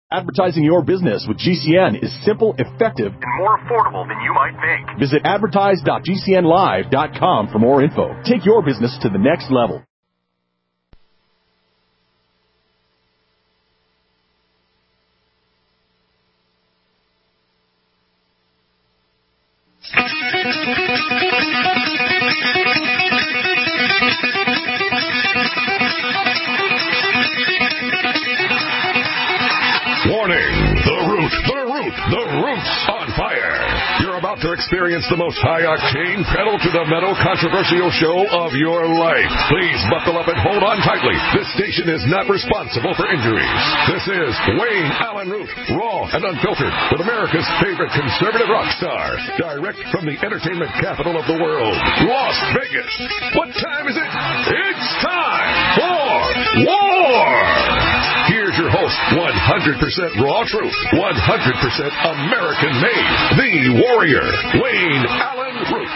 Advertising your business with GCN is simple, effective, and more affordable than you might think. Visit advertise.gcnlive.com for more info. Take your business to the next level. Warning! The root's on fire. You're about to experience the most high-octane, pedal-to-the-metal controversial show of your life. Please buckle up and hold on tightly. This station is not responsible for injuries. This is Wayne Allen Root, raw and unfiltered, with America's favorite conservative rock star. Direct from the entertainment capital of the world, Las Vegas. What time is it? It's time for war! Here's your host, 100% raw truth, 100% American-made, the warrior, Wayne Allen Root.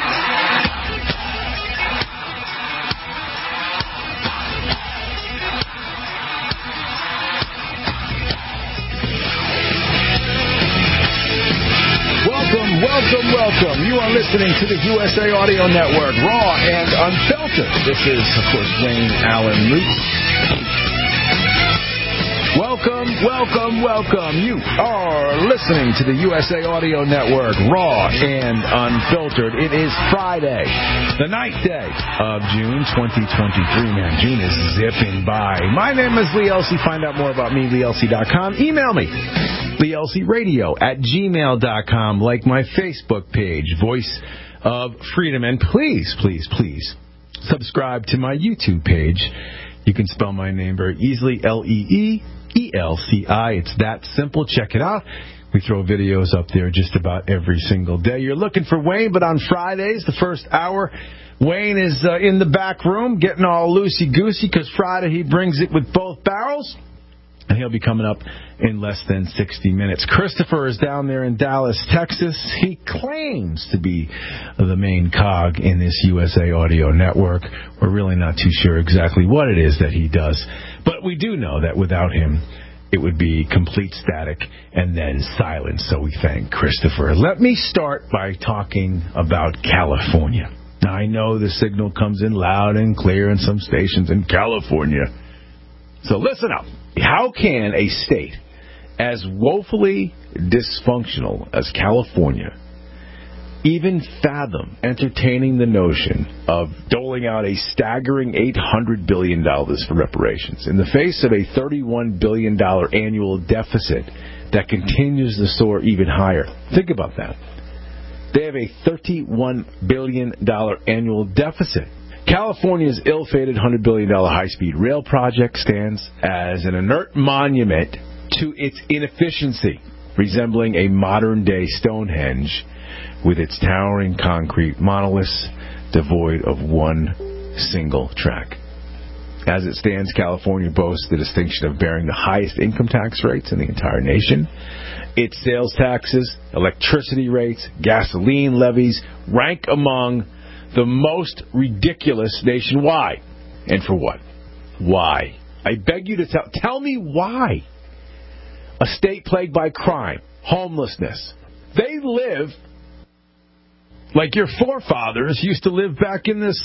Welcome. You are listening to the USA Audio Network, raw and unfiltered. This is, of course, Wayne Allen Root. Welcome. You are listening to the USA Audio Network, raw and unfiltered. It is Friday, the 9th day of June 2023. Man, June is zipping by. My name is Lee Elsey. Find out more about me, LeeElsey.com. Email me, LeeElseyRadio@gmail.com. Like my Facebook page, Voice of Freedom. And please, subscribe to my YouTube page. You can spell my name very easily, Leeelci. It's that simple. Check it out. We throw videos up there just about every single day. You're looking for Wayne, but on Fridays, the first hour, Wayne is in the back room getting all loosey-goosey because Friday he brings it with both barrels. And he'll be coming up in less than 60 minutes. Christopher is down there in Dallas, Texas. He claims to be the main cog in this USA Audio Network. We're really not too sure exactly what it is that he does. But we do know that without him, it would be complete static and then silence. So we thank Christopher. Let me start by talking about California. Now, I know the signal comes in loud and clear in some stations in California. So listen up. How can a state as woefully dysfunctional as California even fathom entertaining the notion of doling out a staggering $800 billion for reparations in the face of a $31 billion annual deficit that continues to soar even higher? Think about that. They have a $31 billion annual deficit. California's ill-fated $100 billion high-speed rail project stands as an inert monument to its inefficiency, resembling a modern-day Stonehenge with its towering concrete monoliths devoid of one single track. As it stands, California boasts the distinction of bearing the highest income tax rates in the entire nation. Its sales taxes, electricity rates, gasoline levies rank among the most ridiculous nationwide. And for what? Why? I beg you to tell me why. A state plagued by crime, homelessness. They live like your forefathers used to live back in the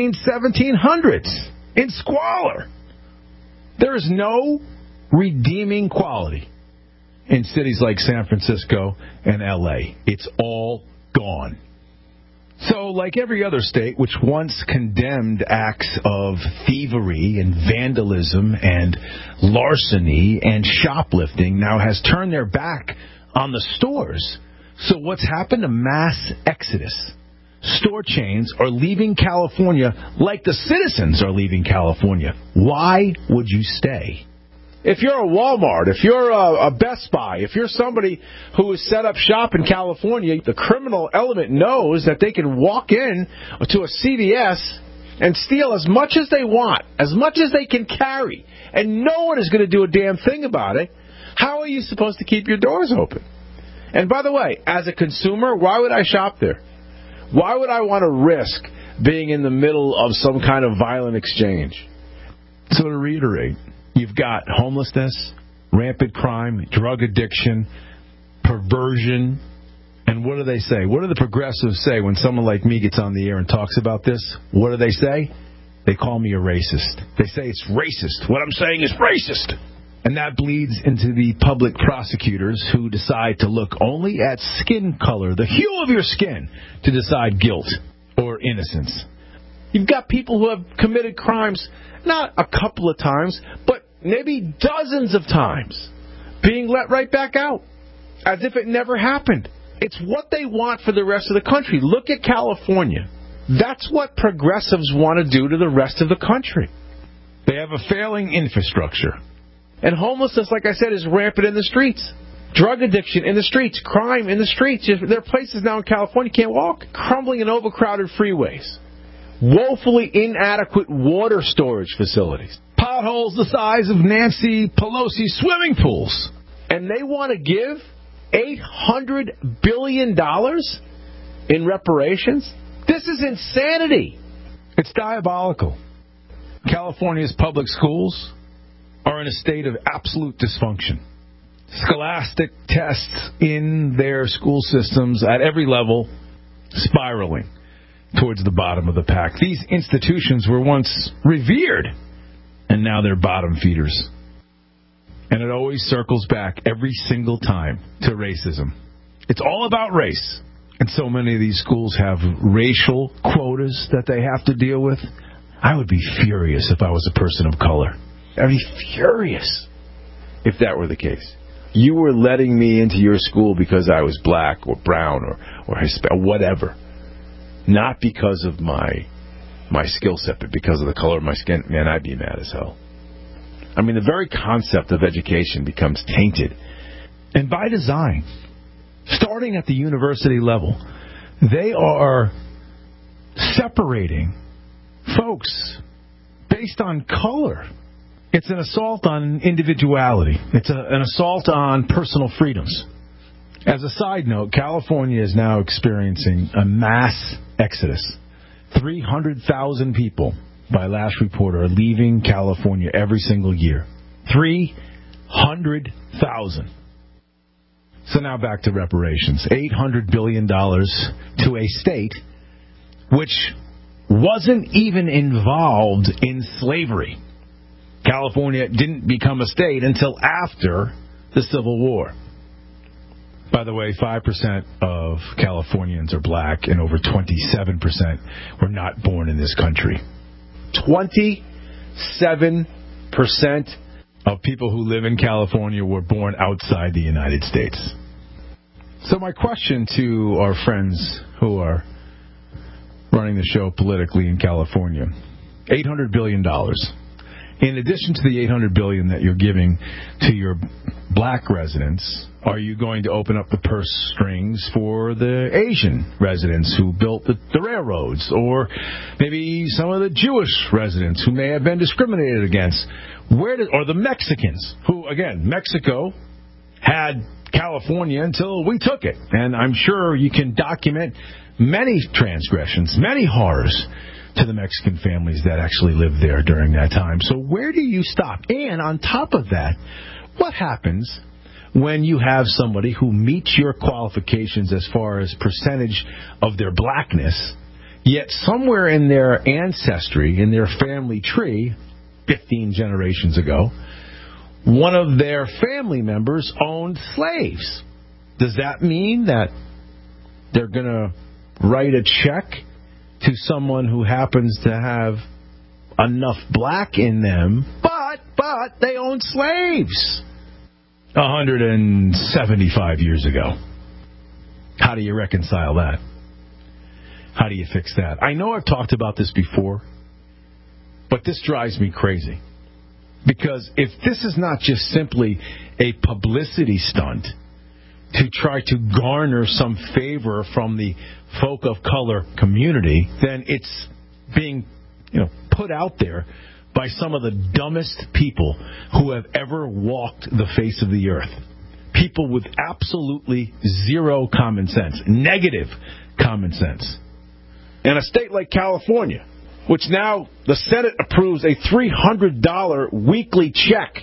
1700s, in squalor. There is no redeeming quality in cities like San Francisco and L.A. It's all gone. So, like every other state which once condemned acts of thievery and vandalism and larceny and shoplifting, now has turned their back on the stores. So what's happened? A mass exodus. Store chains are leaving California like the citizens are leaving California. Why would you stay? If you're a Walmart, if you're a Best Buy, if you're somebody who has set up shop in California, the criminal element knows that they can walk in to a CVS and steal as much as they want, as much as they can carry, and no one is going to do a damn thing about it. How are you supposed to keep your doors open? And by the way, as a consumer, why would I shop there? Why would I want to risk being in the middle of some kind of violent exchange? So to reiterate, you've got homelessness, rampant crime, drug addiction, perversion. And what do they say? What do the progressives say when someone like me gets on the air and talks about this? What do they say? They call me a racist. They say it's racist. What I'm saying is racist. And that bleeds into the public prosecutors who decide to look only at skin color, the hue of your skin, to decide guilt or innocence. You've got people who have committed crimes not a couple of times, but maybe dozens of times, being let right back out, as if it never happened. It's what they want for the rest of the country. Look at California. That's what progressives want to do to the rest of the country. They have a failing infrastructure. And homelessness, like I said, is rampant in the streets. Drug addiction in the streets. Crime in the streets. There are places now in California you can't walk. Crumbling and overcrowded freeways. Woefully inadequate water storage facilities. Potholes the size of Nancy Pelosi's swimming pools. And they want to give $800 billion in reparations? This is insanity. It's diabolical. California's public schools are in a state of absolute dysfunction. Scholastic tests in their school systems at every level spiraling towards the bottom of the pack. These institutions were once revered, and now they're bottom feeders. And it always circles back every single time to racism. It's all about race. And so many of these schools have racial quotas that they have to deal with. I would be furious if I was a person of color. I'd be furious if that were the case. You were letting me into your school because I was black or brown or Hispanic, whatever. Not because of my skill set, but because of the color of my skin. Man, I'd be mad as hell. I mean, the very concept of education becomes tainted. And by design, starting at the university level, they are separating folks based on color. It's an assault on individuality. It's an assault on personal freedoms. As a side note, California is now experiencing a mass exodus. 300,000 people, by last report, are leaving California every single year. 300,000. So now back to reparations. $800 billion to a state which wasn't even involved in slavery. California didn't become a state until after the Civil War. By the way, 5% of Californians are black, and over 27% were not born in this country. 27% of people who live in California were born outside the United States. So my question to our friends who are running the show politically in California, $800 billion. In addition to the $800 billion that you're giving to your black residents, are you going to open up the purse strings for the Asian residents who built the railroads, or maybe some of the Jewish residents who may have been discriminated against, or the Mexicans who, again, Mexico had California until we took it, and I'm sure you can document many transgressions, many horrors to the Mexican families that actually lived there during that time. So where do you stop? And on top of that, what happens when you have somebody who meets your qualifications as far as percentage of their blackness, yet somewhere in their ancestry, in their family tree, 15 generations ago, one of their family members owned slaves? Does that mean that they're going to write a check to someone who happens to have enough black in them, but they own slaves 175 years ago? How do you reconcile that? How do you fix that? I know I've talked about this before, but this drives me crazy. Because if this is not just simply a publicity stunt to try to garner some favor from the folk of color community, then it's being, put out there by some of the dumbest people who have ever walked the face of the earth. People with absolutely zero common sense, negative common sense. In a state like California, which now the Senate approves a $300 weekly check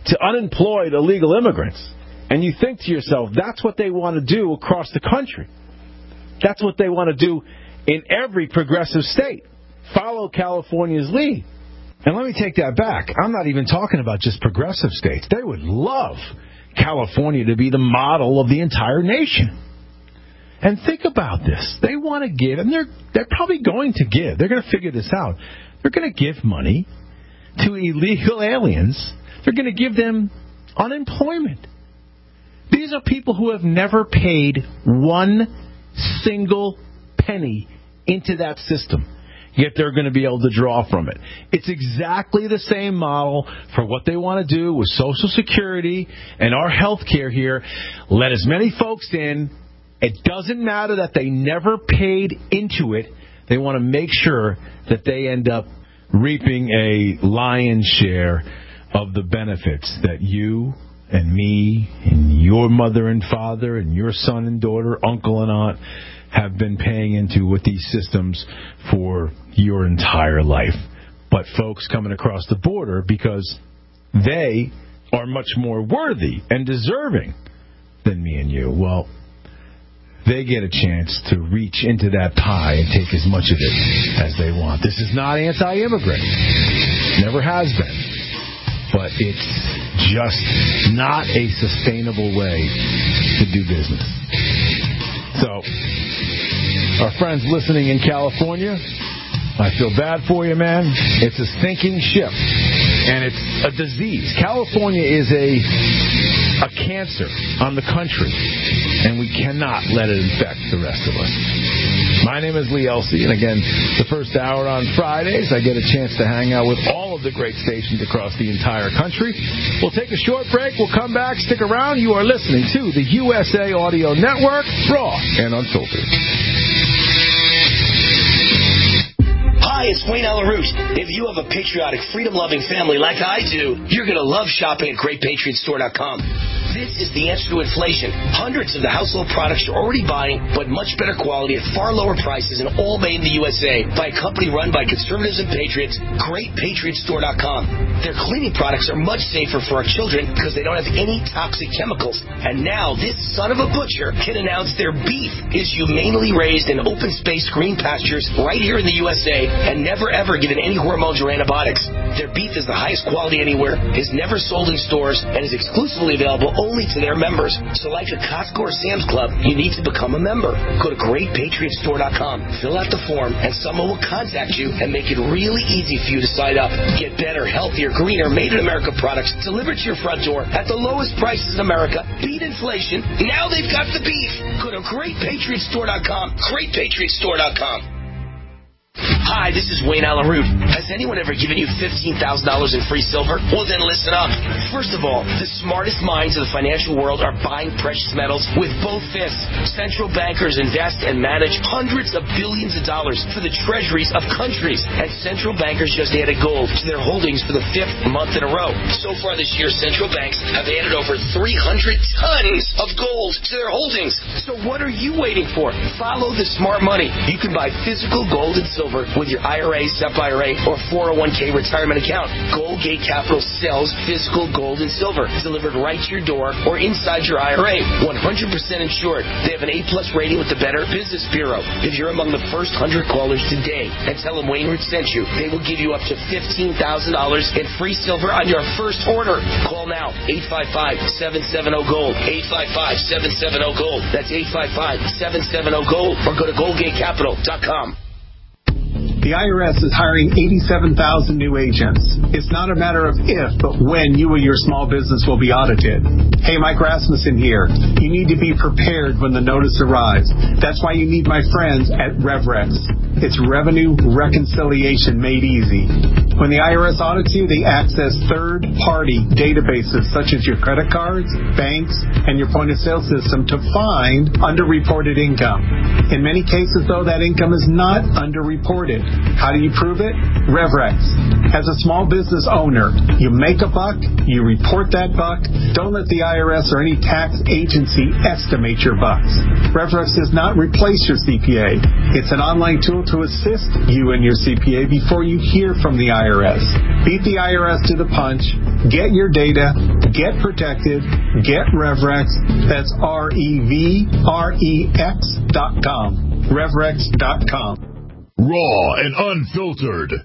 to unemployed illegal immigrants. And you think to yourself, that's what they want to do across the country. That's what they want to do in every progressive state. Follow California's lead. And let me take that back. I'm not even talking about just progressive states. They would love California to be the model of the entire nation. And think about this. They want to give, and they're probably going to give. They're going to figure this out. They're going to give money to illegal aliens. They're going to give them unemployment. These are people who have never paid one single penny into that system. Yet they're going to be able to draw from it. It's exactly the same model for what they want to do with Social Security and our health care here. Let as many folks in. It doesn't matter that they never paid into it. They want to make sure that they end up reaping a lion's share of the benefits that you and me and your mother and father and your son and daughter, uncle and aunt have been paying into with these systems for your entire life. But folks coming across the border because they are much more worthy and deserving than me and you, well, they get a chance to reach into that pie and take as much of it as they want. This is not anti-immigrant. Never has been. But it's just not a sustainable way to do business. So, our friends listening in California, I feel bad for you, man. It's a sinking ship, and it's a disease. California is a cancer on the country, and we cannot let it infect the rest of us. My name is Lee Elsey, and again, the first hour on Fridays, I get a chance to hang out with all of the great stations across the entire country. We'll take a short break. We'll come back. Stick around. You are listening to the USA Audio Network, raw and unfiltered. Hi, it's Wayne Alaroot. If you have a patriotic, freedom-loving family like I do, you're going to love shopping at GreatPatriotStore.com. This is the answer to inflation. Hundreds of the household products you're already buying, but much better quality at far lower prices and all made in the USA by a company run by conservatives and patriots, GreatPatriotStore.com. Their cleaning products are much safer for our children because they don't have any toxic chemicals. And now this son of a butcher can announce their beef is humanely raised in open-space green pastures right here in the USA and never ever given any hormones or antibiotics. Their beef is the highest quality anywhere, is never sold in stores, and is exclusively available only to their members. So like a Costco or Sam's Club, you need to become a member. Go to GreatPatriotStore.com, fill out the form, and someone will contact you and make it really easy for you to sign up. Get better, healthier, greener, made-in-America products delivered to your front door at the lowest prices in America. Beat inflation. Now they've got the beef. Go to GreatPatriotStore.com, GreatPatriotStore.com. Hi, this is Wayne Alaroot. Has anyone ever given you $15,000 in free silver? Well, then listen up. First of all, the smartest minds of the financial world are buying precious metals with both fists. Central bankers invest and manage hundreds of billions of dollars for the treasuries of countries. And central bankers just added gold to their holdings for the 5th month in a row. So far this year, central banks have added over 300 tons of gold to their holdings. So what are you waiting for? Follow the smart money. You can buy physical gold and silver with your IRA, SEP IRA, or 401k retirement account. Goldgate Capital sells physical gold and silver delivered right to your door or inside your IRA. 100% insured. They have an A-plus rating with the Better Business Bureau. If you're among the first 100 callers today and tell them Wayne Root sent you, they will give you up to $15,000 in free silver on your first order. Call now. 855-770-GOLD. 855-770-GOLD. That's 855-770-GOLD. Or go to GoldgateCapital.com. The IRS is hiring 87,000 new agents. It's not a matter of if, but when you or your small business will be audited. Hey, Mike Rasmussen here. You need to be prepared when the notice arrives. That's why you need my friends at RevRex. It's revenue reconciliation made easy. When the IRS audits you, they access third-party databases such as your credit cards, banks, and your point-of-sale system to find underreported income. In many cases, though, that income is not underreported. How do you prove it? RevRex. As a small business owner, you make a buck, you report that buck. Don't let the IRS or any tax agency estimate your bucks. RevRex does not replace your CPA. It's an online tool to to assist you and your CPA before you hear from the IRS. Beat the IRS to the punch. Get your data. Get protected. Get RevRex. That's RevRex.com. RevRex.com. Raw and unfiltered.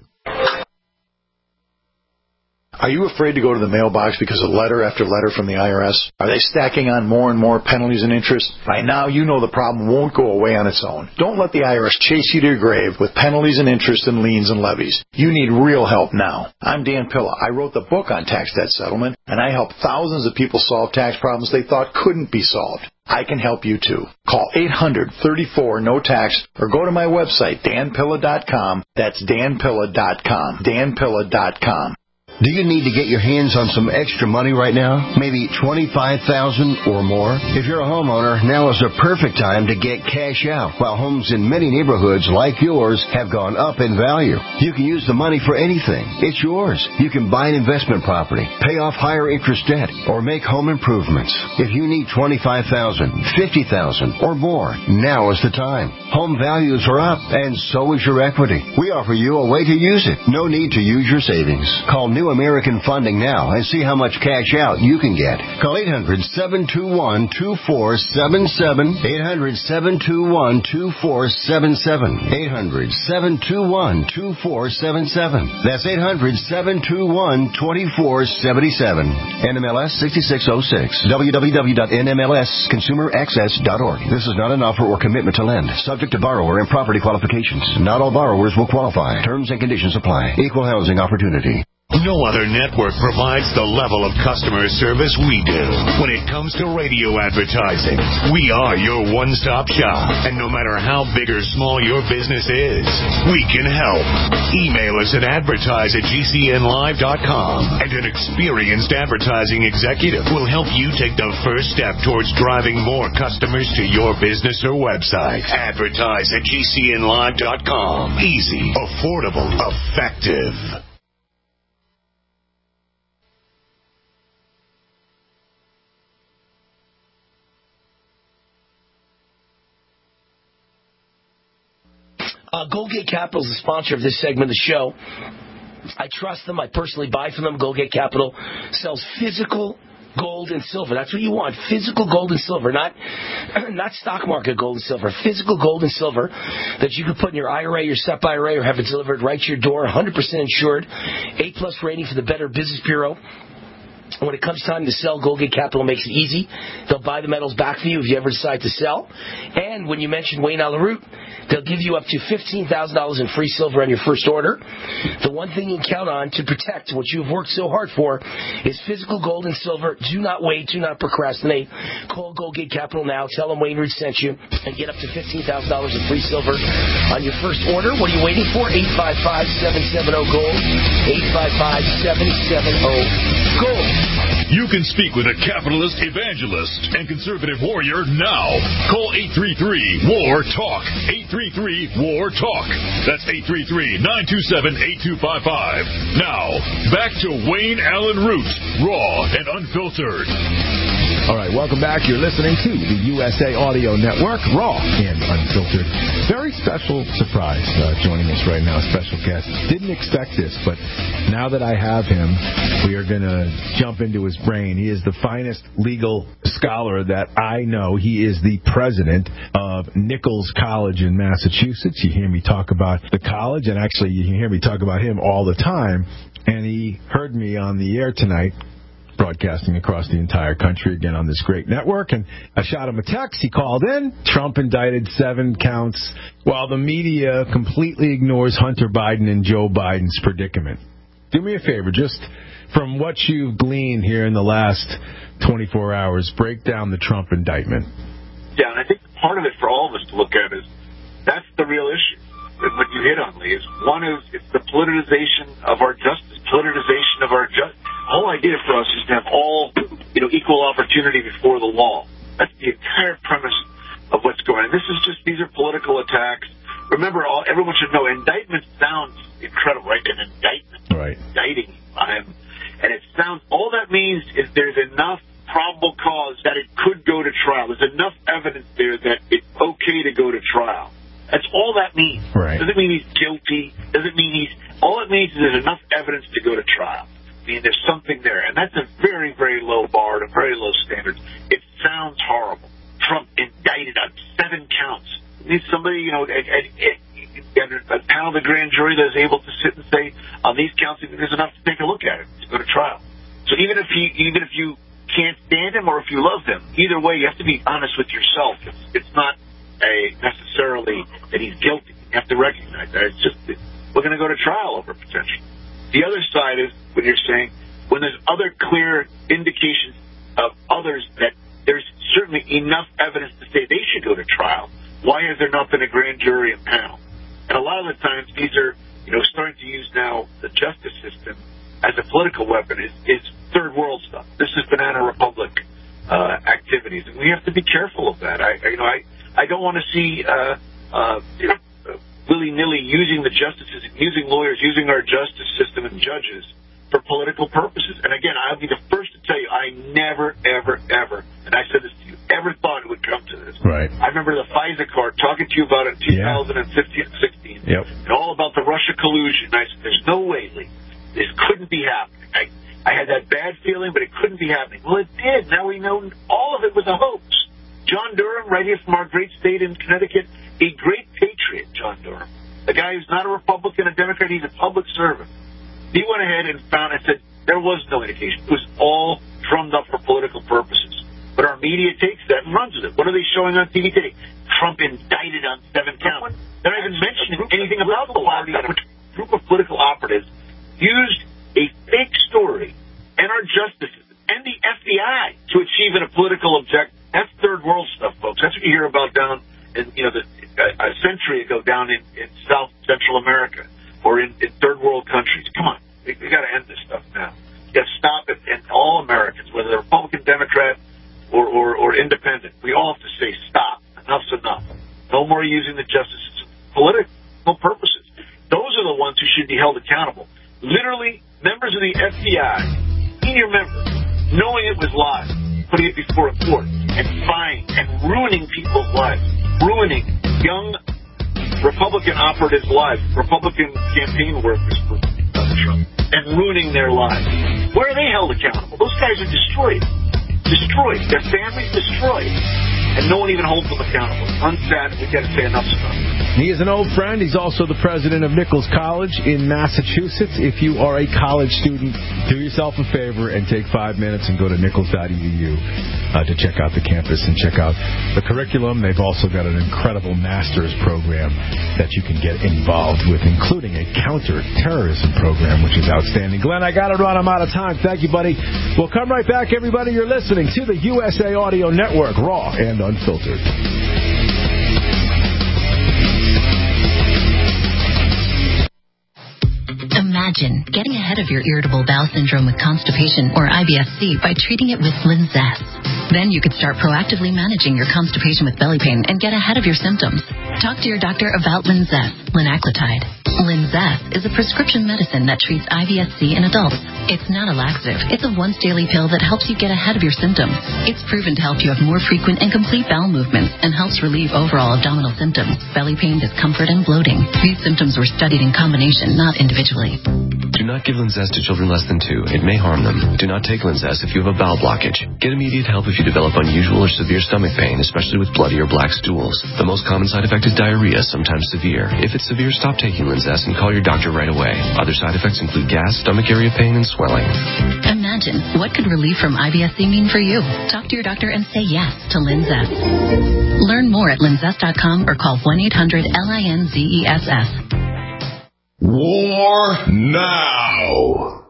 Are you afraid to go to the mailbox because of letter after letter from the IRS? Are they stacking on more and more penalties and interest? By now, you know the problem won't go away on its own. Don't let the IRS chase you to your grave with penalties and interest and liens and levies. You need real help now. I'm Dan Pilla. I wrote the book on tax debt settlement, and I help thousands of people solve tax problems they thought couldn't be solved. I can help you too. Call 800-34-NO-TAX or go to my website, danpilla.com. That's danpilla.com. danpilla.com. Do you need to get your hands on some extra money right now? Maybe $25,000 or more? If you're a homeowner, now is the perfect time to get cash out. While homes in many neighborhoods like yours have gone up in value, you can use the money for anything. It's yours. You can buy an investment property, pay off higher interest debt, or make home improvements. If you need $25,000, $50,000, or more, now is the time. Home values are up, and so is your equity. We offer you a way to use it. No need to use your savings. Call New American Funding now and see how much cash out you can get. Call 800-721-2477. 800-721-2477. 800-721-2477. That's 800-721-2477. NMLS 6606. www.nmlsconsumeraccess.org. This is not an offer or commitment to lend. Subject to borrower and property qualifications. Not all borrowers will qualify. Terms and conditions apply. Equal housing opportunity. No other network provides the level of customer service we do. When it comes to radio advertising, we are your one-stop shop. And no matter how big or small your business is, we can help. Email us at advertise@gcnlive.com, and an experienced advertising executive will help you take the first step towards driving more customers to your business or website. Advertise@gcnlive.com. Easy, affordable, effective. Goldgate Capital is the sponsor of this segment of the show. I trust them. I personally buy from them. Goldgate Capital sells physical gold and silver. That's what you want. Physical gold and silver, not stock market gold and silver. Physical gold and silver that you can put in your IRA, your SEP IRA, or have it delivered right to your door. 100% insured. A+ rating for the Better Business Bureau. When it comes time to sell, Goldgate Capital makes it easy. They'll buy the metals back for you if you ever decide to sell. And when you mention Wayne Allyn Root, they'll give you up to $15,000 in free silver on your first order. The one thing you can count on to protect what you've worked so hard for is physical gold and silver. Do not wait. Do not procrastinate. Call Goldgate Capital now. Tell them Wayne Root sent you and get up to $15,000 in free silver on your first order. What are you waiting for? 855-770-GOLD. 855-770-GOLD. You can speak with a capitalist, evangelist, and conservative warrior now. Call 833-WAR-TALK. 833-WAR-TALK. That's 833-927-8255. Now, back to Wayne Allyn Root, raw and unfiltered. All right, welcome back. You're listening to the USA Audio Network, raw and unfiltered. Very special surprise joining us right now, special guest. Didn't expect this, but now that I have him, we are going to jump into his brain. He is the finest legal scholar that I know. He is the president of Nichols College in Massachusetts. You hear me talk about the college, and actually you can hear me talk about him all the time. And he heard me on the air tonight, broadcasting across the entire country again on this great network. And I shot him a text. He called in. Trump indicted 7 counts while the media completely ignores Hunter Biden and Joe Biden's predicament. Do me a favor, just from what you've gleaned here in the last 24 hours, break down the Trump indictment. Yeah, and I think part of it for all of us to look at is that's the real issue. What you hit on, Lee, is one is it's the politicization of our justice, politicization of our justice. The whole idea for us is to have all, equal opportunity before the law. That's the entire premise of what's going on. These are political attacks. Remember, everyone should know, indictment sounds incredible, right? An indictment. Right. Indicting him. And it sounds, all that means is there's enough probable cause that it could go to trial. There's enough evidence there that it's okay to go to trial. That's all that means. Right. Doesn't mean he's guilty. Doesn't mean all it means is there's enough evidence to go to trial. I mean, there's something there. And that's a very, very low bar, a very low standard. It sounds horrible. Trump indicted on 7 counts. Needs somebody, a panel of the grand jury that is able to sit and say, on these counts, there's enough to take a look at it, to go to trial. So even if you can't stand him or if you love him, either way, you have to be honest with yourself. It's not necessarily that he's guilty. You have to recognize that. It's just that we're going to go to trial over potential. The other side is when you're saying, when there's other clear indications of others that there's certainly enough evidence to say they should go to trial, why has there not been a grand jury and panel? And a lot of the times these are, starting to use now the justice system as a political weapon is third world stuff. This is Banana Republic activities, and we have to be careful of that. I don't want to see willy-nilly using the justices, using lawyers, using our justice system and judges for political purposes. And again, I'll be the first to tell you, I never, ever, ever, and I said this to you, ever thought it would come to this. Right. I remember the FISA court talking to you about it in 2015 and 16, and all about the Russia collusion. I said, there's no way, Lee, this couldn't be happening. I had that bad feeling, but it couldn't be happening. Well, it did. Now we know all of it was a hoax. John Durham, right here from our great state in Connecticut, a great patriot, John Durham. A guy who's not a Republican, a Democrat, he's a public servant. He went ahead and found and said there was no indication. It was all drummed up for political purposes. But our media takes that and runs with it. What are they showing on TV today? Trump indicted on 7 counts. They're not even mentioning anything about the party. A group of political operatives used a fake story and our justice system and the FBI to achieve a political objective. That's third world stuff, folks. That's what you hear about down in, a century ago down in South Central America or in third world countries. Come on. We got to end this stuff now. You got to stop it. And all Americans, whether they're Republican, Democrat, or independent, we all have to say, stop. Enough's enough. No more using the justice system for political purposes. Those are the ones who should be held accountable. Literally, members of the FBI, senior members, knowing it was lies, putting it before a court, and spying, and ruining people's lives, ruining young Republican operatives' lives, Republican campaign workers for Trump, and ruining their lives. Where are they held accountable? Those guys are destroyed. Destroyed. Their families destroyed. And no one even holds them accountable. Unsaid, we got to say enough's enough. He is an old friend. He's also the president of Nichols College in Massachusetts. If you are a college student, do yourself a favor and take 5 minutes and go to nichols.edu to check out the campus and check out the curriculum. They've also got an incredible master's program that you can get involved with, including a counter-terrorism program, which is outstanding. Glenn, I got to run. I'm out of time. Thank you, buddy. We'll come right back, everybody. You're listening to the USA Audio Network, raw and unfiltered. Imagine getting ahead of your irritable bowel syndrome with constipation or IBS-C by treating it with Linzess. Then you could start proactively managing your constipation with belly pain and get ahead of your symptoms. Talk to your doctor about Linzess, linaclotide. Linzess is a prescription medicine that treats IBS-C in adults. It's not a laxative. It's a once-daily pill that helps you get ahead of your symptoms. It's proven to help you have more frequent and complete bowel movements and helps relieve overall abdominal symptoms, belly pain, discomfort, and bloating. These symptoms were studied in combination, not individually. Do not give Linzess to children less than 2. It may harm them. Do not take Linzess if you have a bowel blockage. Get immediate help if you develop unusual or severe stomach pain, especially with bloody or black stools. The most common side effect is diarrhea, sometimes severe. If it's severe, stop taking Linzess and call your doctor right away. Other side effects include gas, stomach area pain, and swelling. Imagine, what could relief from IBS-C mean for you? Talk to your doctor and say yes to Linzess. Learn more at linzess.com or call 1-800-LINZESS. War now.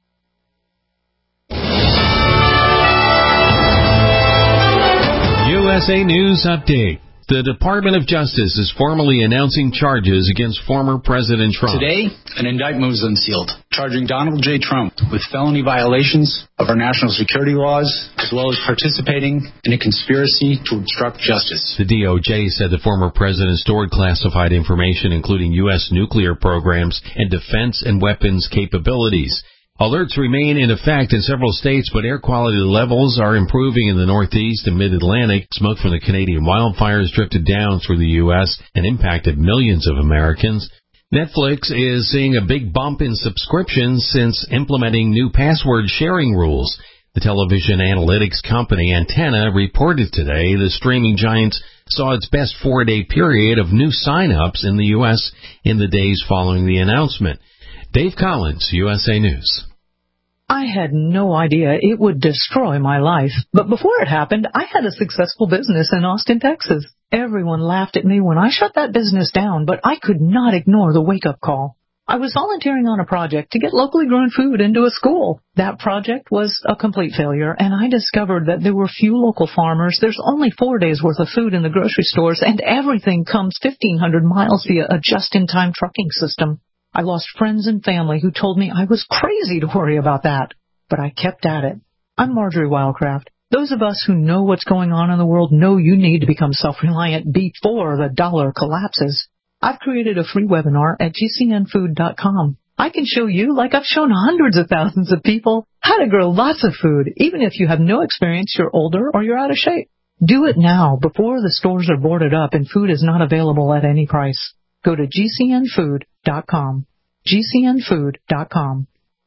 USA News Update. The Department of Justice is formally announcing charges against former President Trump. Today, an indictment was unsealed, charging Donald J. Trump with felony violations of our national security laws, as well as participating in a conspiracy to obstruct justice. The DOJ said the former president stored classified information, including U.S. nuclear programs and defense and weapons capabilities. Alerts remain in effect in several states, but air quality levels are improving in the Northeast and Mid-Atlantic. Smoke from the Canadian wildfires drifted down through the U.S. and impacted millions of Americans. Netflix is seeing a big bump in subscriptions since implementing new password sharing rules. The television analytics company Antenna reported today the streaming giant saw its best 4-day period of new sign-ups in the U.S. in the days following the announcement. Dave Collins, USA News. I had no idea it would destroy my life. But before it happened, I had a successful business in Austin, Texas. Everyone laughed at me when I shut that business down, but I could not ignore the wake-up call. I was volunteering on a project to get locally grown food into a school. That project was a complete failure, and I discovered that there were few local farmers. There's only 4 days' worth of food in the grocery stores, and everything comes 1,500 miles via a just-in-time trucking system. I lost friends and family who told me I was crazy to worry about that. But I kept at it. I'm Marjorie Wildcraft. Those of us who know what's going on in the world know you need to become self-reliant before the dollar collapses. I've created a free webinar at gcnfood.com. I can show you, like I've shown hundreds of thousands of people, how to grow lots of food, even if you have no experience, you're older, or you're out of shape. Do it now before the stores are boarded up and food is not available at any price. Go to gcnfood.com. gcnfood.com.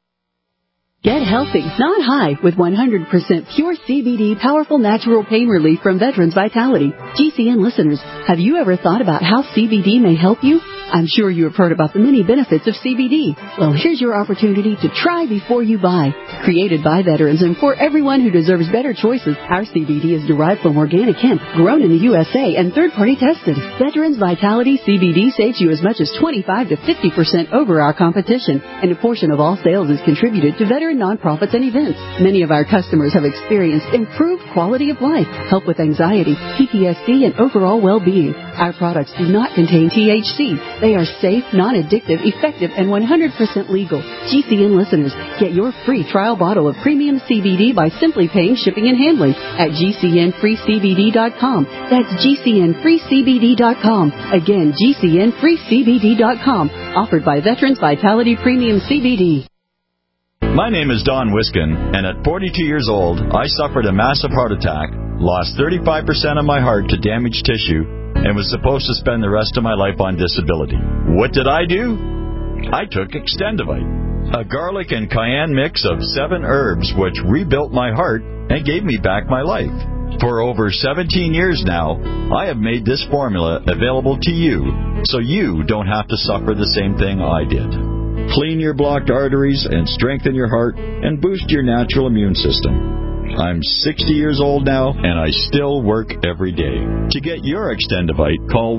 Get healthy, not high, with 100% pure CBD powerful natural pain relief from Veterans Vitality. GCN listeners, have you ever thought about how CBD may help you? I'm sure you have heard about the many benefits of CBD. Well, here's your opportunity to try before you buy. Created by veterans and for everyone who deserves better choices, our CBD is derived from organic hemp, grown in the USA, and third-party tested. Veterans Vitality CBD saves you as much as 25 to 50% over our competition, and a portion of all sales is contributed to veteran nonprofits and events. Many of our customers have experienced improved quality of life, help with anxiety, PTSD, and overall well-being. Our products do not contain THC. They are safe, non-addictive, effective, and 100% legal. GCN listeners, get your free trial bottle of premium CBD by simply paying shipping and handling at GCNFreeCBD.com. That's GCNFreeCBD.com. Again, GCNFreeCBD.com. Offered by Veterans Vitality Premium CBD. My name is Don Wiskin, and at 42 years old, I suffered a massive heart attack, lost 35% of my heart to damaged tissue, and was supposed to spend the rest of my life on disability. What did I do? I took Extendivite, a garlic and cayenne mix of 7 herbs which rebuilt my heart and gave me back my life. For over 17 years now, I have made this formula available to you, so you don't have to suffer the same thing I did. Clean your blocked arteries and strengthen your heart and boost your natural immune system. I'm 60 years old now, and I still work every day. To get your Extendivite, call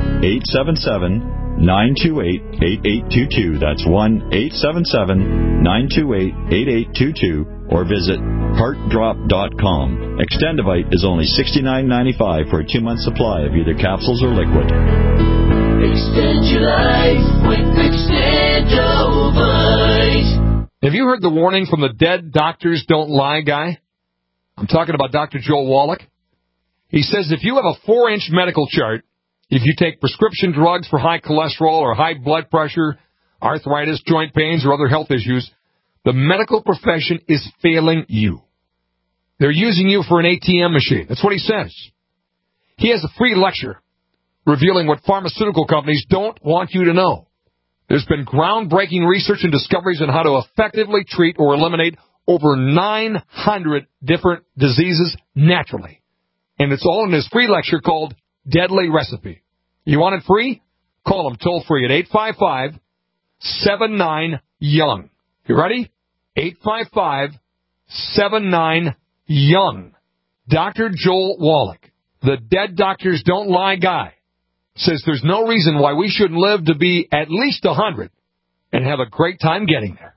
1-877-928-8822. That's 1-877-928-8822. Or visit heartdrop.com. Extendivite is only $69.95 for a 2-month supply of either capsules or liquid. Extend your life with Extendivite. Have you heard the warning from the Dead Doctors Don't Lie guy? I'm talking about Dr. Joel Wallach. He says if you have a 4-inch medical chart, if you take prescription drugs for high cholesterol or high blood pressure, arthritis, joint pains, or other health issues, the medical profession is failing you. They're using you for an ATM machine. That's what he says. He has a free lecture revealing what pharmaceutical companies don't want you to know. There's been groundbreaking research and discoveries on how to effectively treat or eliminate over 900 different diseases naturally. And it's all in his free lecture called Deadly Recipe. You want it free? Call him toll free at 855-79-YOUNG. You ready? 855-79-YOUNG. Dr. Joel Wallach, the Dead Doctors Don't Lie guy, says there's no reason why we shouldn't live to be at least 100 and have a great time getting there.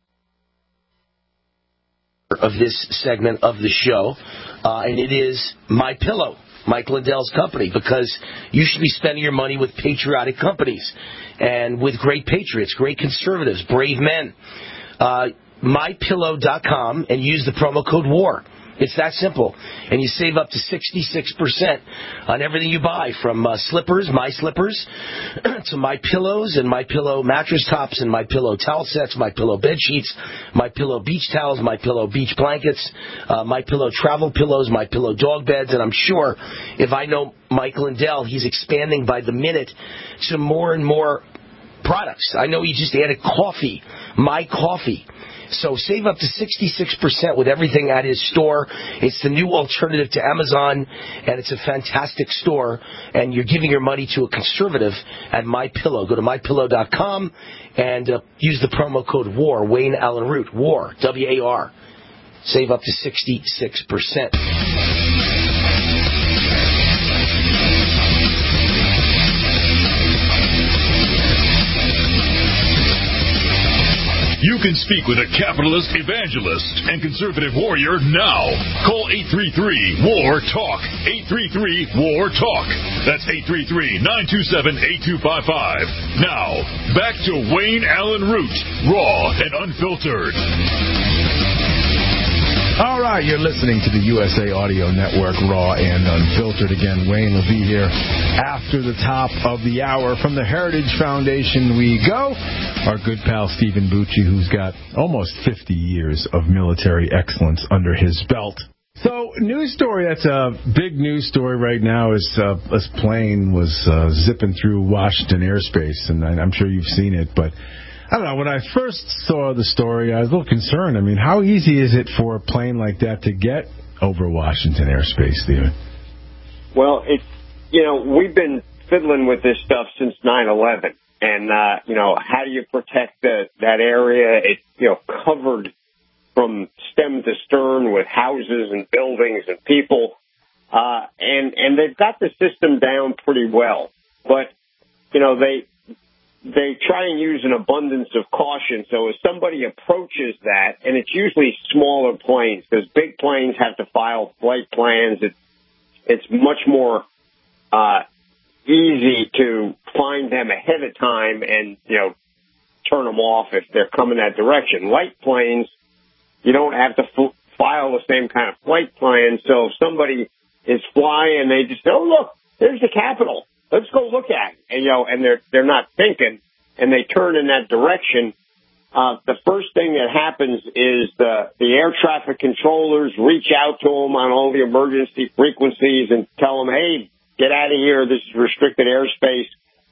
Of this segment of the show, and it is MyPillow, Mike Lindell's company, because you should be spending your money with patriotic companies and with great patriots, great conservatives, brave men. MyPillow.com, and use the promo code WAR. It's that simple. And you save up to 66% on everything you buy, from slippers, My Slippers, to My Pillows and My Pillow mattress tops and My Pillow towel sets, My Pillow bed sheets, My Pillow beach towels, My Pillow beach blankets, My Pillow travel pillows, My Pillow dog beds. And I'm sure if I know Michael Lindell, he's expanding by the minute to more and more products. I know he just added coffee, My Coffee. So save up to 66% with everything at his store. It's the new alternative to Amazon, and it's a fantastic store. And you're giving your money to a conservative at MyPillow. Go to MyPillow.com and use the promo code WAR, Wayne Allen Root, WAR, W-A-R. Save up to 66%. You can speak with a capitalist evangelist and conservative warrior now. Call 833-WAR-TALK. 833-WAR-TALK. That's 833-927-8255. Now, back to Wayne Allen Root, raw and unfiltered. All right, you're listening to the USA Audio Network, raw and unfiltered. Again, Wayne will be here after the top of the hour. From the Heritage Foundation we go. Our good pal Stephen Bucci, who's got almost 50 years of military excellence under his belt. So, news story that's a big news story right now is this plane was zipping through Washington airspace, and I'm sure you've seen it, but I don't know, when I first saw the story, I was a little concerned. I mean, how easy is it for a plane like that to get over Washington airspace, Stephen? Well, we've been fiddling with this stuff since 9/11. And, how do you protect that area? It's, covered from stem to stern with houses and buildings and people. And they've got the system down pretty well. But, they try and use an abundance of caution. So if somebody approaches that, and it's usually smaller planes, because big planes have to file flight plans. It's much more easy to find them ahead of time and, turn them off if they're coming that direction. Light planes, you don't have to file the same kind of flight plan. So if somebody is flying, they just say, oh, look, there's the Capitol. Let's go look at it. And, and they're not thinking, and they turn in that direction. The first thing that happens is the air traffic controllers reach out to them on all the emergency frequencies and tell them, hey, get out of here. This is restricted airspace.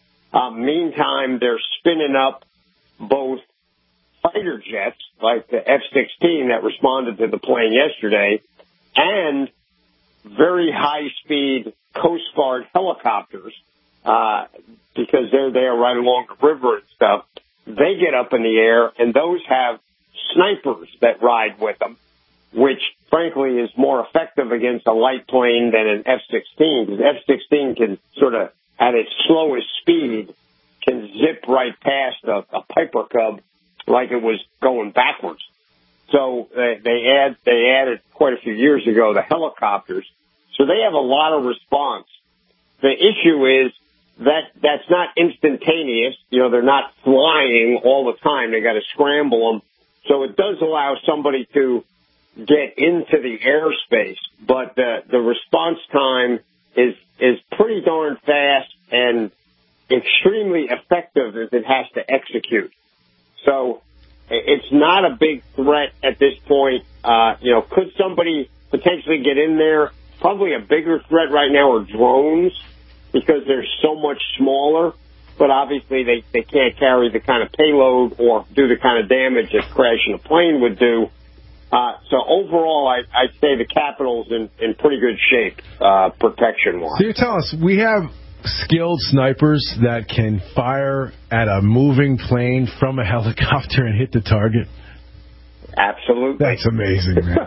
Meantime, they're spinning up both fighter jets, like the F-16 that responded to the plane yesterday, and very high-speed Coast Guard helicopters, because they're there right along the river and stuff. They get up in the air, and those have snipers that ride with them, which, frankly, is more effective against a light plane than an F-16, because F-16 can sort of, at its slowest speed, can zip right past a Piper Cub like it was going backwards. So they added quite a few years ago the helicopters. So they have a lot of response. The issue is that's not instantaneous. They're not flying all the time. They got to scramble them. So it does allow somebody to get into the airspace, but the response time is pretty darn fast and extremely effective as it has to execute. So it's not a big threat at this point. Could somebody potentially get in there? Probably a bigger threat right now are drones, because they're so much smaller, but obviously they can't carry the kind of payload or do the kind of damage that crashing a plane would do. So overall, I'd say the Capitol's in pretty good shape, protection-wise. So you're telling us we have skilled snipers that can fire at a moving plane from a helicopter and hit the target? Absolutely. That's amazing, man.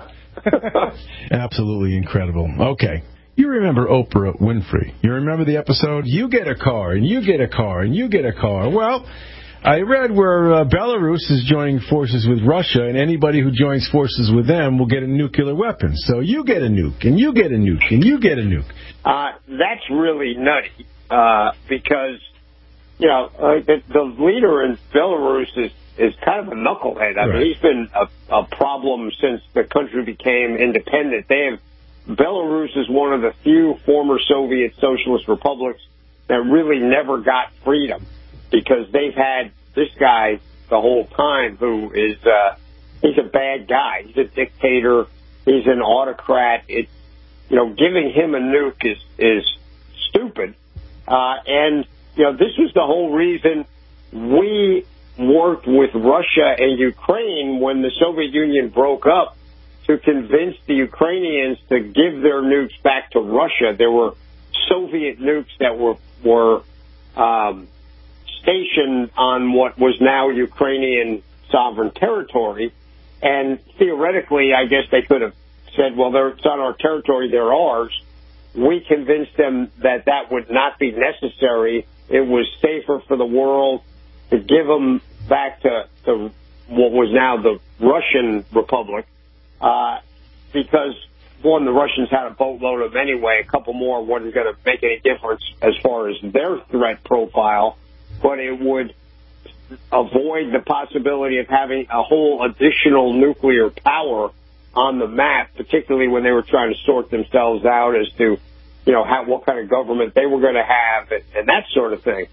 Absolutely incredible. Okay. You remember Oprah Winfrey. You remember the episode, you get a car, and you get a car, and you get a car. Well, I read where Belarus is joining forces with Russia, and anybody who joins forces with them will get a nuclear weapon. So you get a nuke, and you get a nuke, and you get a nuke. That's really nutty, because, the leader in Belarus is kind of a knucklehead. I mean, he's been a problem since the country became independent. Belarus is one of the few former Soviet socialist republics that really never got freedom, because they've had this guy the whole time who is he's a bad guy. He's a dictator. He's an autocrat. It's, giving him a nuke is stupid. And this was the whole reason we worked with Russia and Ukraine when the Soviet Union broke up, to convince the Ukrainians to give their nukes back to Russia. There were Soviet nukes that were stationed on what was now Ukrainian sovereign territory, and theoretically, I guess they could have said, well, it's on our territory, they're ours. We convinced them that would not be necessary. It was safer for the world to give them back to what was now the Russian Republic, because, one, the Russians had a boatload of them anyway. A couple more wasn't going to make any difference as far as their threat profile, but it would avoid the possibility of having a whole additional nuclear power on the map, particularly when they were trying to sort themselves out as to, what kind of government they were going to have and that sort of thing.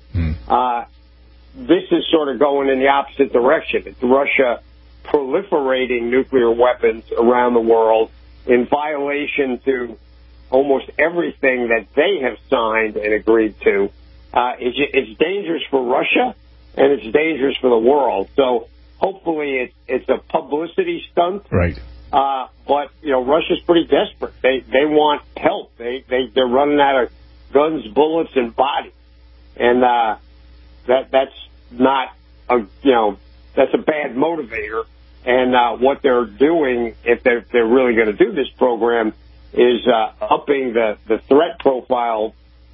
This is sort of going in the opposite direction. It's Russia proliferating nuclear weapons around the world in violation to almost everything that they have signed and agreed to. It's dangerous for Russia, and it's dangerous for the world. So hopefully it's a publicity stunt. Right. But Russia's pretty desperate. They want help. They're running out of guns, bullets, and bodies, and that's not that's a bad motivator. And what they're doing, if they're really going to do this program, is upping the threat profile,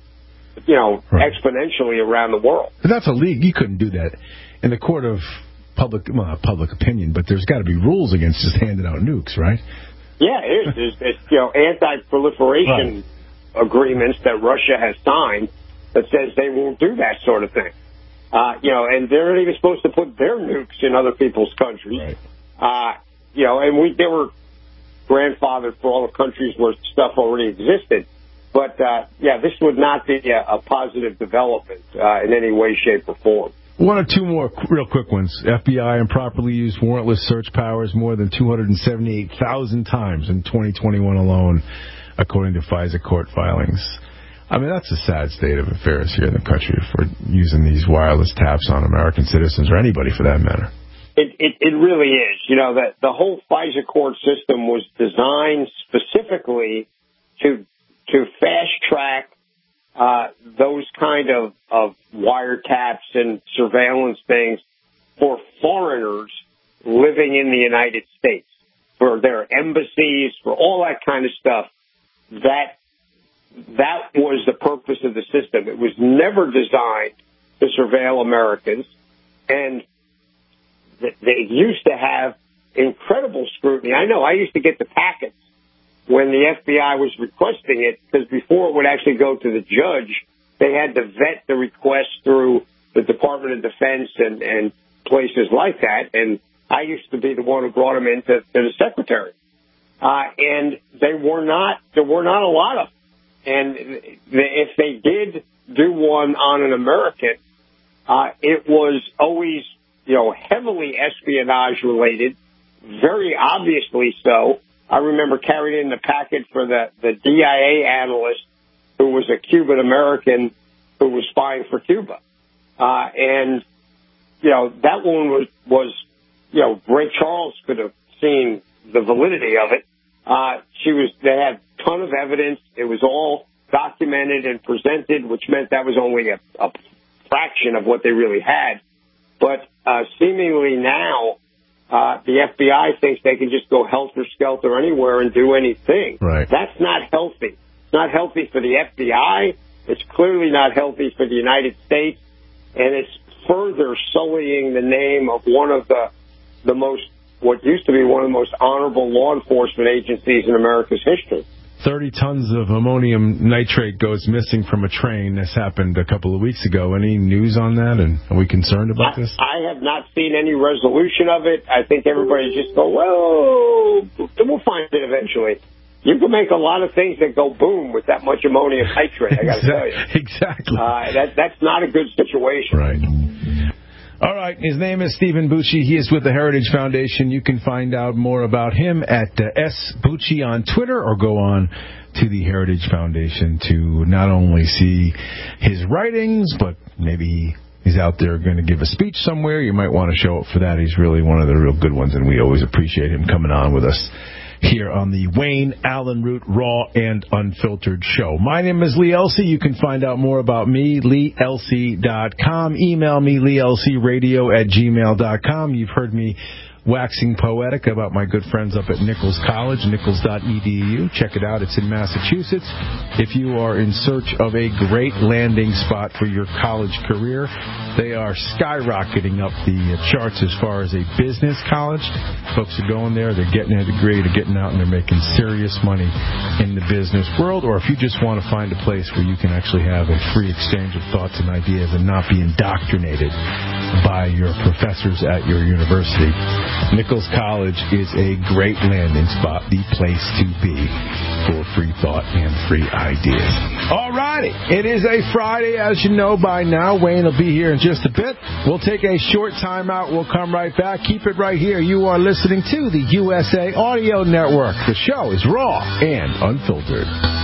exponentially around the world. But that's a league. You couldn't do that in the court of public opinion, but there's got to be rules against just handing out nukes, right? Yeah, it is. It's anti-proliferation agreements that Russia has signed that says they won't do that sort of thing. And they're not even supposed to put their nukes in other people's countries. Right. And they were grandfathered for all the countries where stuff already existed. But, this would not be a positive development in any way, shape, or form. One or two more real quick ones. FBI improperly used warrantless search powers more than 278,000 times in 2021 alone, according to FISA court filings. I mean, that's a sad state of affairs here in the country for using these wireless taps on American citizens, or anybody for that matter. It really is. That the whole FISA court system was designed specifically to fast-track those kind of wiretaps and surveillance things for foreigners living in the United States, for their embassies, for all that kind of stuff. That was the purpose of the system. It was never designed to surveil Americans, and they used to have incredible scrutiny. I know I used to get the packets when the FBI was requesting it, because before it would actually go to the judge, they had to vet the request through the Department of Defense and places like that. And I used to be the one who brought them into the secretary. And there were not a lot of them. And if they did do one on an American, it was always, heavily espionage related, very obviously so. I remember carrying in the packet for the DIA analyst who was a Cuban American who was spying for Cuba. And that one was Ray Charles could have seen the validity of it. They had a ton of evidence. It was all documented and presented, which meant that was only a fraction of what they really had. But seemingly now, the FBI thinks they can just go helter-skelter anywhere and do anything. Right. That's not healthy. It's not healthy for the FBI. It's clearly not healthy for the United States. And it's further sullying the name of one of what used to be one of the most honorable law enforcement agencies in America's history. 30 tons of ammonium nitrate goes missing from a train. This happened a couple of weeks ago. Any news on that? And are we concerned about this? I have not seen any resolution of it. I think everybody just go, well, we'll find it eventually. You can make a lot of things that go boom with that much ammonium nitrate, I got to tell you. Exactly. That's not a good situation. Right. All right, his name is Stephen Bucci. He is with the Heritage Foundation. You can find out more about him at S. Bucci on Twitter, or go on to the Heritage Foundation to not only see his writings, but maybe he's out there going to give a speech somewhere. You might want to show up for that. He's really one of the real good ones, and we always appreciate him coming on with us here on the Wayne Allen Root Raw and Unfiltered Show. My name is Lee Elsey. You can find out more about me, LeeElsey.com. Email me, LeeElseyRadio@gmail.com. You've heard me waxing poetic about my good friends up at Nichols College, nichols.edu. Check it out. It's in Massachusetts. If you are in search of a great landing spot for your college career, they are skyrocketing up the charts as far as a business college. Folks are going there, they're getting a degree, they're getting out, and they're making serious money in the business world. Or if you just want to find a place where you can actually have a free exchange of thoughts and ideas and not be indoctrinated by your professors at your university, Nichols College is a great landing spot, the place to be for free thought and free ideas. All righty. It is a Friday, as you know by now. Wayne will be here in just a bit. We'll take a short time out. We'll come right back. Keep it right here. You are listening to the USA Audio Network. The show is raw and unfiltered.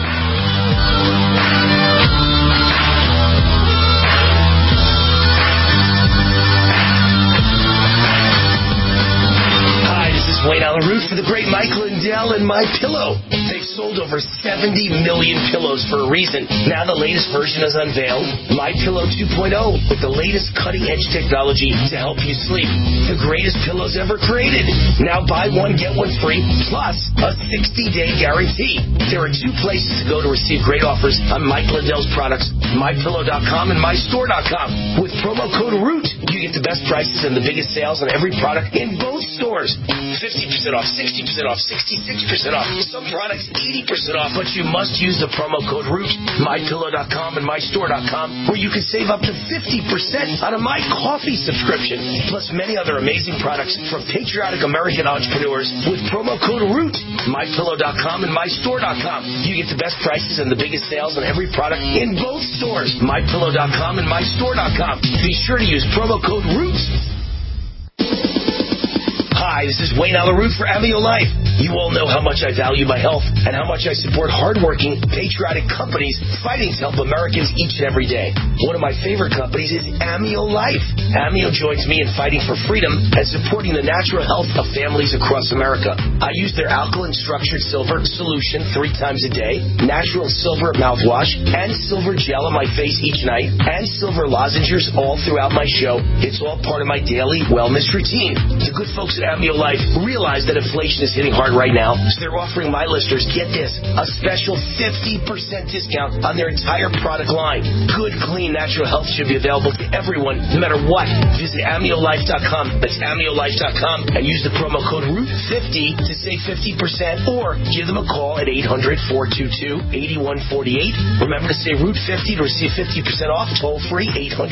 Wayne Allen Root for the great Mike Lindell and My Pillow. They've sold over 70 million pillows for a reason. Now the latest version is unveiled, My Pillow 2.0, with the latest cutting-edge technology to help you sleep. The greatest pillows ever created. Now buy one, get one free, plus a 60-day guarantee. There are two places to go to receive great offers on Mike Lindell's products, MyPillow.com and MyStore.com. With promo code ROOT, you get the best prices and the biggest sales on every product in both stores. 50% off, 60% off, 66% off. Some products 80% off, but you must use the promo code ROOT, MyPillow.com and MyStore.com, where you can save up to 50% on a My Coffee subscription, plus many other amazing products from patriotic American entrepreneurs with promo code ROOT, MyPillow.com and MyStore.com. You get the best prices and the biggest sales on every product in both stores, MyPillow.com and MyStore.com. Be sure to use promo code ROOT. Hi, this is Wayne Allen Root for Amio Life. You all know how much I value my health and how much I support hardworking, patriotic companies fighting to help Americans each and every day. One of my favorite companies is Amio Life. Amio joins me in fighting for freedom and supporting the natural health of families across America. I use their alkaline structured silver solution 3 times a day, natural silver mouthwash, and silver gel on my face each night, and silver lozenges all throughout my show. It's all part of my daily wellness routine. The good folks at Amio Life realize that inflation is hitting hard right now, so they're offering my listeners, get this, a special 50% discount on their entire product line. Good, clean, natural health should be available to everyone, no matter what. Visit AmioLife.com. That's AmioLife.com and use the promo code ROOT50 to save 50%, or give them a call at 800-422-8148. Remember to say ROOT50 to receive 50% off. Toll free,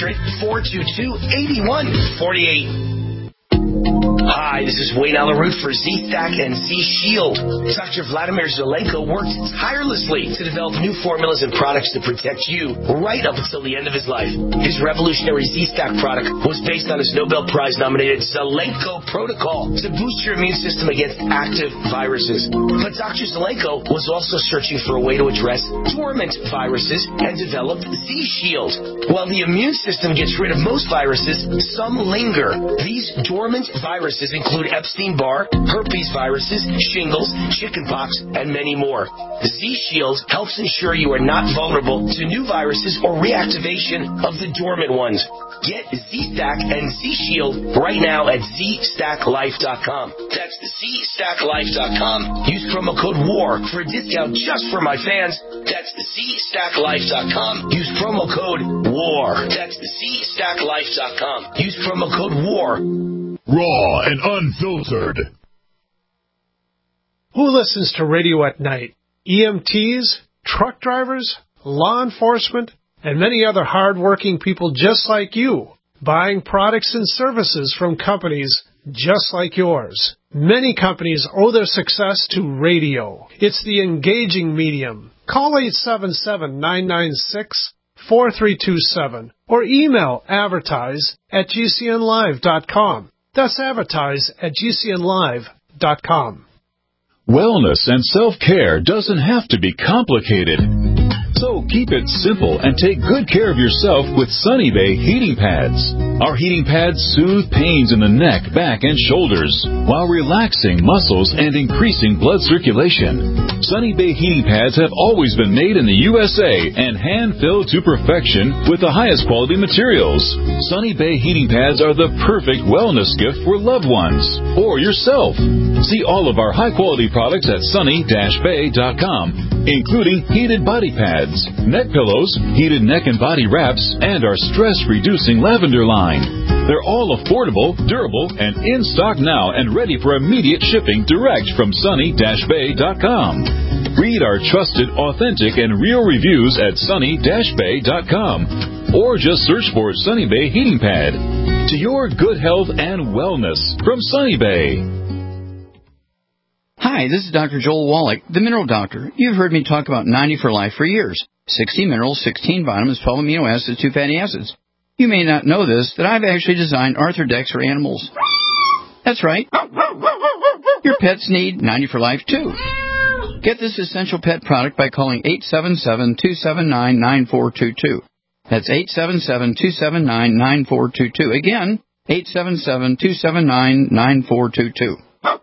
800-422-8148. Hi, this is Wayne Allen Root for Z-Stack and Z-Shield. Dr. Vladimir Zelenko worked tirelessly to develop new formulas and products to protect you right up until the end of his life. His revolutionary Z-Stack product was based on his Nobel Prize-nominated Zelenko protocol to boost your immune system against active viruses. But Dr. Zelenko was also searching for a way to address dormant viruses and developed Z-Shield. While the immune system gets rid of most viruses, some linger. These dormant viruses include Epstein-Barr, herpes viruses, shingles, chickenpox, and many more. Z-Shield helps ensure you are not vulnerable to new viruses or reactivation of the dormant ones. Get Z-Stack and Z-Shield right now at ZStackLife.com. That's ZStackLife.com. Use promo code WAR for a discount just for my fans. That's ZStackLife.com. Use promo code WAR. That's ZStackLife.com. Use promo code WAR. Raw and unfiltered. Who listens to radio at night? EMTs, truck drivers, law enforcement, and many other hard-working people just like you, buying products and services from companies just like yours. Many companies owe their success to radio. It's the engaging medium. Call 877-996-4327 or email advertise@gcnlive.com. That's advertise@gcnlive.com. Wellness and self-care doesn't have to be complicated. So keep it simple and take good care of yourself with Sunny Bay heating pads. Our heating pads soothe pains in the neck, back, and shoulders while relaxing muscles and increasing blood circulation. Sunny Bay heating pads have always been made in the USA and hand-filled to perfection with the highest quality materials. Sunny Bay heating pads are the perfect wellness gift for loved ones or yourself. See all of our high-quality products at sunny-bay.com, including heated body pads, neck pillows, heated neck and body wraps, and our stress-reducing lavender line. They're all affordable, durable, and in stock now and ready for immediate shipping direct from sunny-bay.com. Read our trusted, authentic, and real reviews at sunny-bay.com or just search for Sunny Bay Heating Pad. To your good health and wellness from Sunny Bay. Hi, this is Dr. Joel Wallach, the Mineral Doctor. You've heard me talk about 90 for Life for years. 60 minerals, 16 vitamins, 12 amino acids, 2 fatty acids. You may not know this, that I've actually designed Arthrodex for animals. That's right. Your pets need 90 for Life, too. Get this essential pet product by calling 877-279-9422. That's 877-279-9422. Again, 877-279-9422.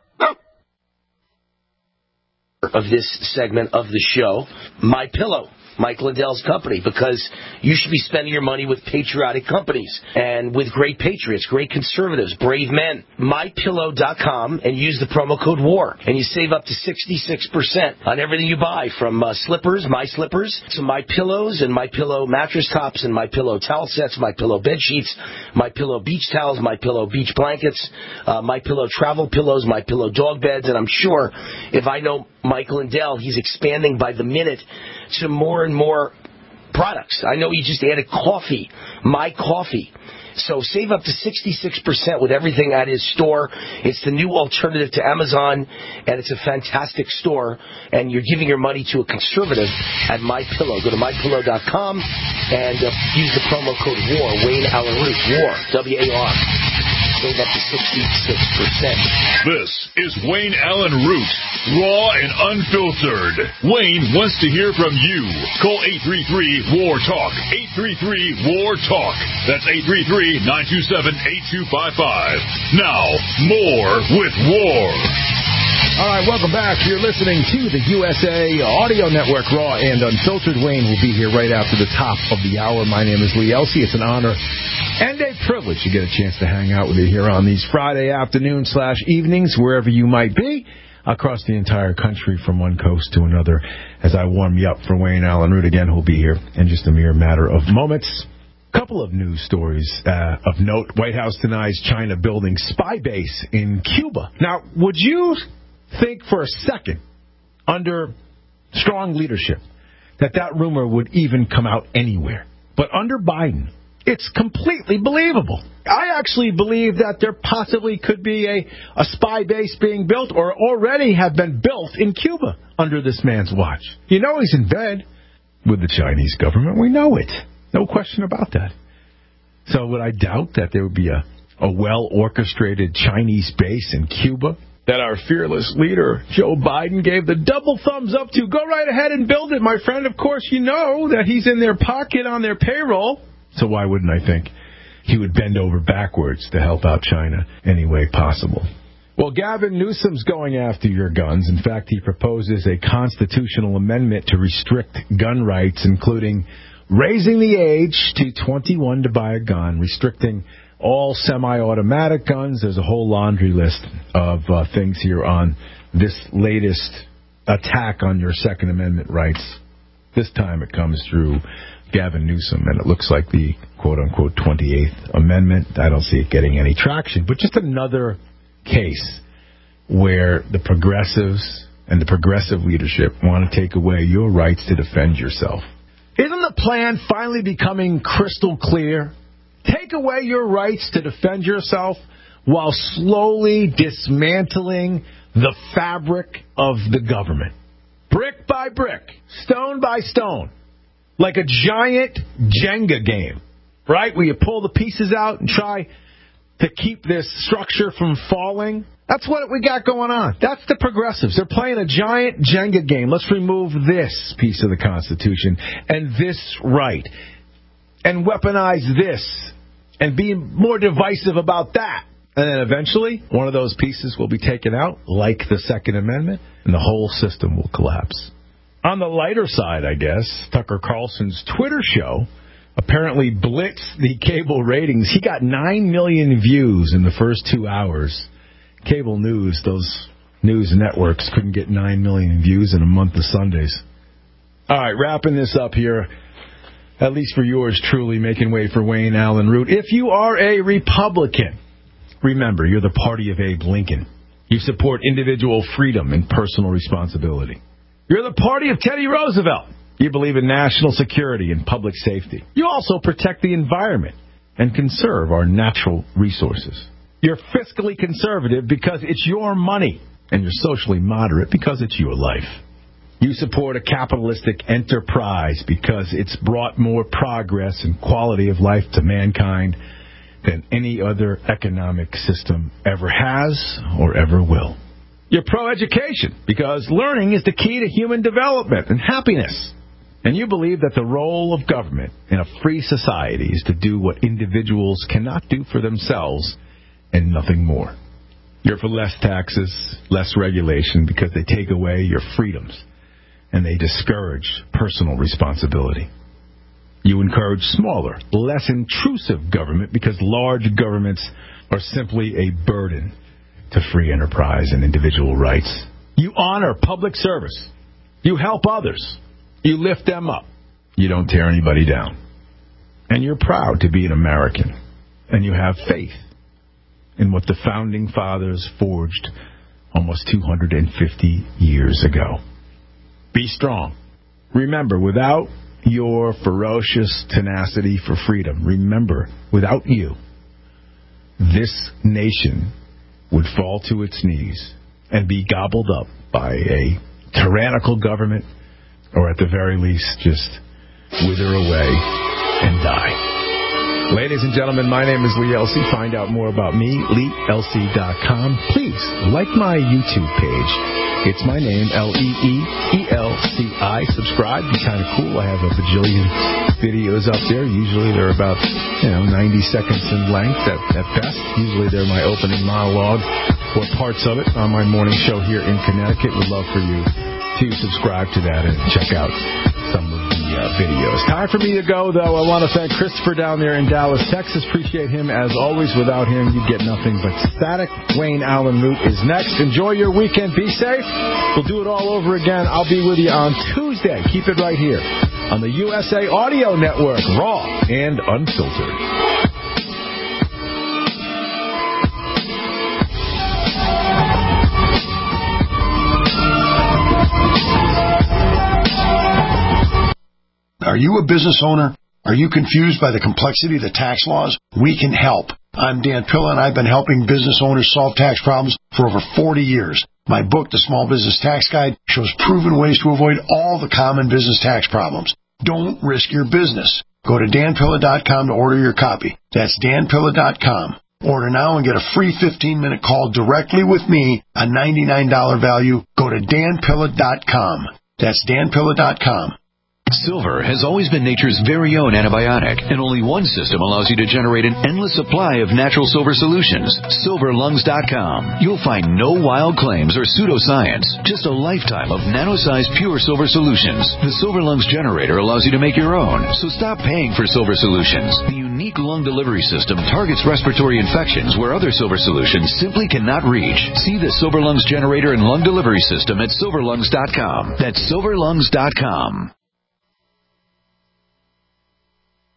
Of this segment of the show, My Pillow, Mike Lindell's company, because you should be spending your money with patriotic companies and with great patriots, great conservatives, brave men. MyPillow.com and use the promo code WAR, and you save up to 66% on everything you buy, from slippers, My Slippers, to My Pillows and My Pillow mattress tops and My Pillow towel sets, My Pillow bed sheets, My Pillow beach towels, My Pillow beach blankets, My Pillow travel pillows, My Pillow dog beds, and I'm sure if I know Mike Lindell, he's expanding by the minute to more and more products. I know he just added coffee, My Coffee. So save up to 66% with everything at his store. It's the new alternative to Amazon, and it's a fantastic store. And you're giving your money to a conservative at MyPillow. Go to MyPillow.com and use the promo code WAR, Wayne Allen Root, WAR, W-A-R. Save up to 66%. This is Wayne Allen Root, raw and unfiltered. Wayne wants to hear from you. Call 833-WAR-TALK. 833-WAR-TALK. That's 833-927-8255. Now, more with War. All right, welcome back. You're listening to the USA Audio Network, Raw and Unfiltered. Wayne will be here right after the top of the hour. My name is Lee Elsey. It's an honor and a privilege to get a chance to hang out with you here on these Friday afternoons/evenings, wherever you might be, across the entire country from one coast to another, as I warm you up for Wayne Allen Root again, who'll be here in just a mere matter of moments. Couple of news stories of note. White House denies China building spy base in Cuba. Now, would you think for a second, under strong leadership, that rumor would even come out anywhere? But under Biden, it's completely believable. I actually believe that there possibly could be a spy base being built or already have been built in Cuba under this man's watch. You know he's in bed with the Chinese government. We know it. No question about that. So would I doubt that there would be a well-orchestrated Chinese base in Cuba that our fearless leader, Joe Biden, gave the double thumbs up to? Go right ahead and build it, my friend. Of course, you know that he's in their pocket on their payroll. So why wouldn't I think he would bend over backwards to help out China any way possible? Well, Gavin Newsom's going after your guns. In fact, he proposes a constitutional amendment to restrict gun rights, including raising the age to 21 to buy a gun, restricting all semi-automatic guns. There's a whole laundry list of things here on this latest attack on your Second Amendment rights. This time it comes through Gavin Newsom, and it looks like the quote-unquote 28th Amendment. I don't see it getting any traction, but just another case where the progressives and the progressive leadership want to take away your rights to defend yourself. Isn't the plan finally becoming crystal clear? Take away your rights to defend yourself while slowly dismantling the fabric of the government. Brick by brick, stone by stone, like a giant Jenga game, right? Where you pull the pieces out and try to keep this structure from falling. That's what we got going on. That's the progressives. They're playing a giant Jenga game. Let's remove this piece of the Constitution and this right and weaponize this and be more divisive about that. And then eventually, one of those pieces will be taken out, like the Second Amendment, and the whole system will collapse. On the lighter side, I guess, Tucker Carlson's Twitter show apparently blitzed the cable ratings. He got 9 million views in the first 2 hours. Cable news, those news networks couldn't get 9 million views in a month of Sundays. All right, wrapping this up here, at least for yours truly, making way for Wayne Allen Root. If you are a Republican, remember, you're the party of Abe Lincoln. You support individual freedom and personal responsibility. You're the party of Teddy Roosevelt. You believe in national security and public safety. You also protect the environment and conserve our natural resources. You're fiscally conservative because it's your money, and you're socially moderate because it's your life. You support a capitalistic enterprise because it's brought more progress and quality of life to mankind than any other economic system ever has or ever will. You're pro-education because learning is the key to human development and happiness. And you believe that the role of government in a free society is to do what individuals cannot do for themselves and nothing more. You're for less taxes, less regulation because they take away your freedoms and they discourage personal responsibility. You encourage smaller, less intrusive government because large governments are simply a burden to free enterprise and individual rights. You honor public service. You help others. You lift them up. You don't tear anybody down. And you're proud to be an American. And you have faith in what the Founding Fathers forged almost 250 years ago. Be strong. Remember, without your ferocious tenacity for freedom, remember, without you, this nation would fall to its knees and be gobbled up by a tyrannical government, or at the very least, just wither away and die. Ladies and gentlemen, my name is Lee Elsey. Find out more about me, LeeElsey.com. Please like my YouTube page. It's my name, Leeelci. Subscribe. Be kind of cool. I have a bajillion videos up there. Usually they're about 90 seconds in length at best. Usually they're my opening monologue or parts of it on my morning show here in Connecticut. Would love for you to subscribe to that and check out some of the videos. Time for me to go, though. I want to thank Christopher down there in Dallas, Texas. Appreciate him as always. Without him, you'd get nothing but static. Wayne Allen Root is next. Enjoy your weekend. Be safe. We'll do it all over again. I'll be with you on Tuesday. Keep it right here on the USA Audio Network, raw and unfiltered. Are you a business owner? Are you confused by the complexity of the tax laws? We can help. I'm Dan Pilla, and I've been helping business owners solve tax problems for over 40 years. My book, The Small Business Tax Guide, shows proven ways to avoid all the common business tax problems. Don't risk your business. Go to danpilla.com to order your copy. That's danpilla.com. Order now and get a free 15-minute call directly with me, a $99 value. Go to danpilla.com. That's danpilla.com. Silver has always been nature's very own antibiotic, and only one system allows you to generate an endless supply of natural silver solutions. SilverLungs.com. You'll find no wild claims or pseudoscience, just a lifetime of nano-sized pure silver solutions. The Silver Lungs generator allows you to make your own, so stop paying for silver solutions. The unique lung delivery system targets respiratory infections where other silver solutions simply cannot reach. See the Silver Lungs generator and lung delivery system at SilverLungs.com. That's SilverLungs.com.